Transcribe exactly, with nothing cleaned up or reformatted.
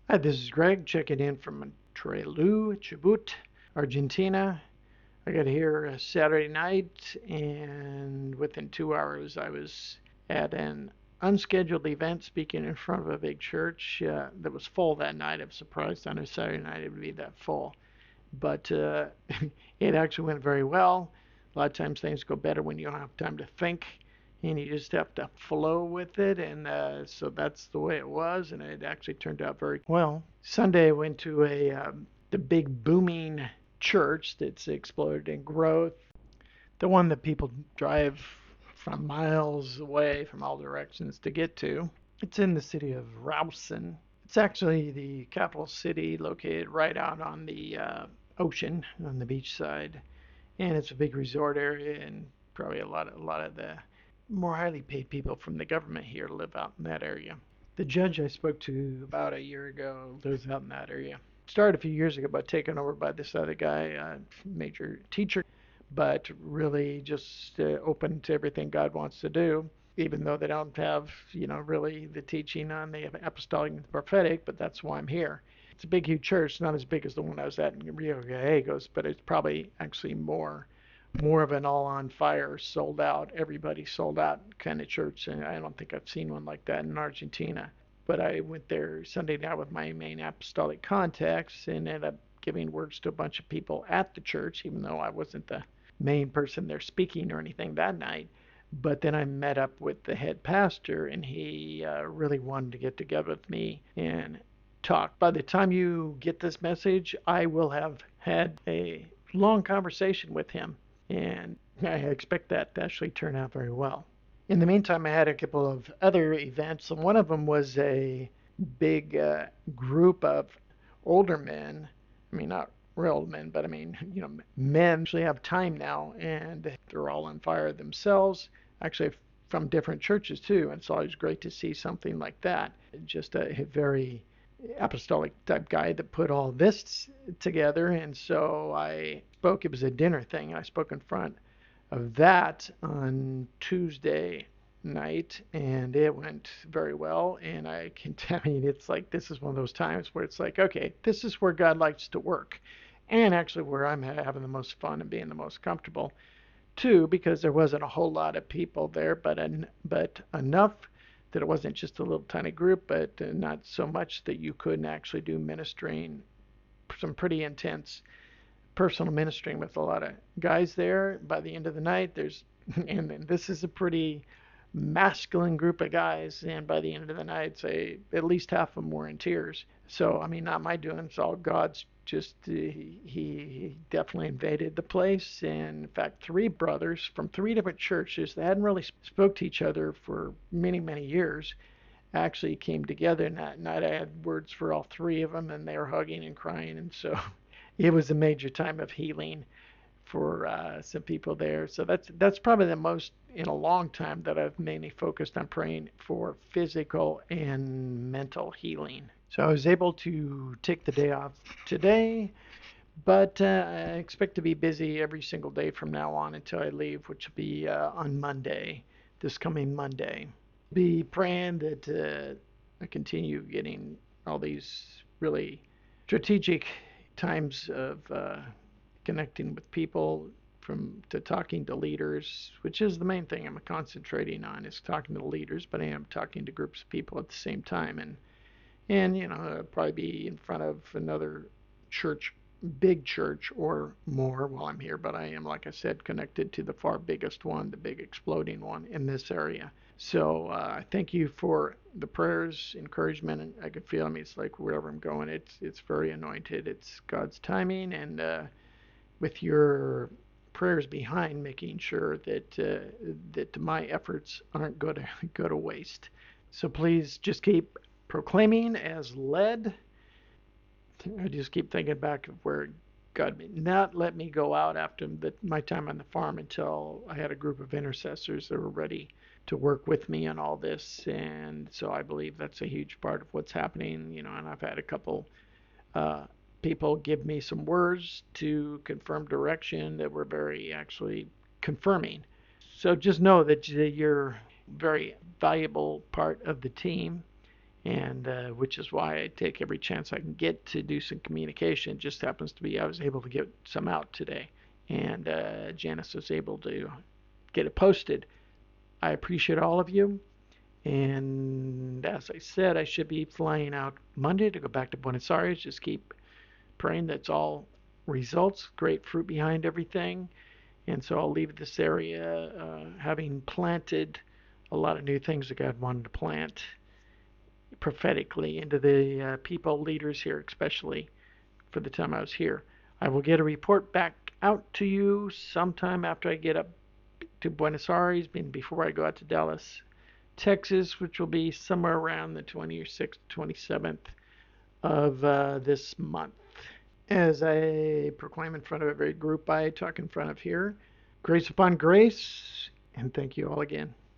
Hi, this is Greg checking in from Trelew, Chubut, Argentina. I got here uh, Saturday night, and within two hours, I was at an unscheduled event speaking in front of a big church uh, that was full that night. I was surprised on a Saturday night it would be that full, but uh, it actually went very well. A lot of times things go better when you don't have time to think and you just have to flow with it. And uh, so that's the way it was, and it actually turned out very well. Sunday, I went to a um, the big booming church that's exploded in growth, the one that people drive from miles away from all directions to get to. It's in the city of Rawson. It's actually the capital city located right out on the uh, ocean on the beach side, and it's a big resort area, and probably a lot of a lot of the more highly paid people from the government here live out in that area. The judge I spoke to about a year ago lives out in that area. Started a few years ago by taken over by this other guy, a major teacher, but really just uh, open to everything God wants to do, even though they don't have, you know, really the teaching on the apostolic and the prophetic, but that's why I'm here. It's a big, huge church, not as big as the one I was at in Rio Gallegos, but it's probably actually more more of an all on fire, sold out, everybody sold out kind of church. And I don't think I've seen one like that in Argentina. But I went there Sunday night with my main apostolic contacts and ended up giving words to a bunch of people at the church, even though I wasn't the main person there speaking or anything that night. But then I met up with the head pastor, and he uh, really wanted to get together with me and talk. By the time you get this message, I will have had a long conversation with him, and I expect that to actually turn out very well. In the meantime, I had a couple of other events, and one of them was a big uh, group of older men. I mean, not real old men, but I mean, you know, men actually have time now, and they're all on fire themselves. Actually, from different churches too, and it's always great to see something like that. Just a, a very apostolic type guy that put all this together. And so I spoke, it was a dinner thing. I spoke in front of that on Tuesday night, and it went very well. And I can tell you, it's like this is one of those times where it's like, okay, this is where God likes to work, and actually where I'm having the most fun and being the most comfortable too, because there wasn't a whole lot of people there, but en- but enough that it wasn't just a little tiny group, but uh, not so much that you couldn't actually do ministering, some pretty intense personal ministering with a lot of guys there. By the end of the night, there's and this is a pretty masculine group of guys, and by the end of the night, say at least half of them were in tears. So I mean, not my doing; it's all God's. Just uh, he, he definitely invaded the place, and in fact, three brothers from three different churches that hadn't really spoke to each other for many many years actually came together. And that night, I had words for all three of them, and they were hugging and crying, and so it was a major time of healing for uh, some people there. So that's that's probably the most in a long time that I've mainly focused on praying for physical and mental healing. So I was able to take the day off today, but uh, I expect to be busy every single day from now on until I leave, which will be uh, on Monday, this coming Monday. Be praying that uh, I continue getting all these really strategic times of uh, connecting with people from to talking to leaders, which is the main thing I'm concentrating on is talking to leaders, but I am talking to groups of people at the same time, and and you know I'll probably be in front of another church, big church or more while I'm here, but I am, like I said, connected to the far biggest one, the big exploding one in this area. So uh, thank you for the prayers, encouragement, and I can feel. I mean, it's like wherever I'm going, it's it's very anointed. It's God's timing, and uh, with your prayers behind, making sure that uh, that my efforts aren't going to go to waste. So please just keep proclaiming as led. I just keep thinking back of where God not let me go out after the, my time on the farm until I had a group of intercessors that were ready to work with me on all this. And so I believe that's a huge part of what's happening. You know, and I've had a couple uh, people give me some words to confirm direction that were very actually confirming. So just know that you're a very valuable part of the team, and uh, which is why I take every chance I can get to do some communication. It just happens to be I was able to get some out today, and uh, Janice was able to get it posted. I appreciate all of you, and as I said, I should be flying out Monday to go back to Buenos Aires. Just keep praying that's all results, great fruit behind everything. And so I'll leave this area uh, having planted a lot of new things that God wanted to plant prophetically into the uh, people, leaders here, especially for the time I was here. I will get a report back out to you sometime after I get up to Buenos Aires, before I go out to Dallas, Texas, which will be somewhere around the twenty-sixth, twenty-seventh of uh, this month. As I proclaim in front of every group I talk in front of here, grace upon grace, and thank you all again.